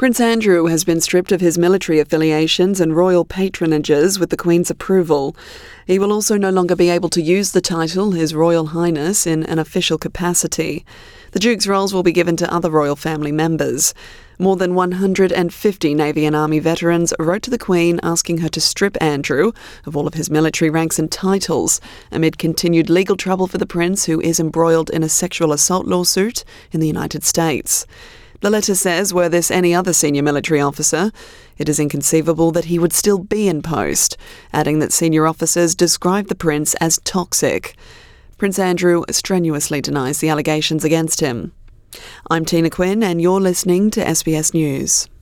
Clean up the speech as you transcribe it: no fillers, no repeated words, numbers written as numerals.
Prince Andrew has been stripped of his military affiliations and royal patronages with the Queen's approval. He will also no longer be able to use the title His Royal Highness in an official capacity. The Duke's roles will be given to other royal family members. More than 150 Navy and Army veterans wrote to the Queen asking her to strip Andrew of all of his military ranks and titles, amid continued legal trouble for the Prince, who is embroiled in a sexual assault lawsuit in the United States. The letter says, were this any other senior military officer, it is inconceivable that he would still be in post, adding that senior officers described the Prince as toxic. Prince Andrew strenuously denies the allegations against him. I'm Tina Quinn, and you're listening to SBS News.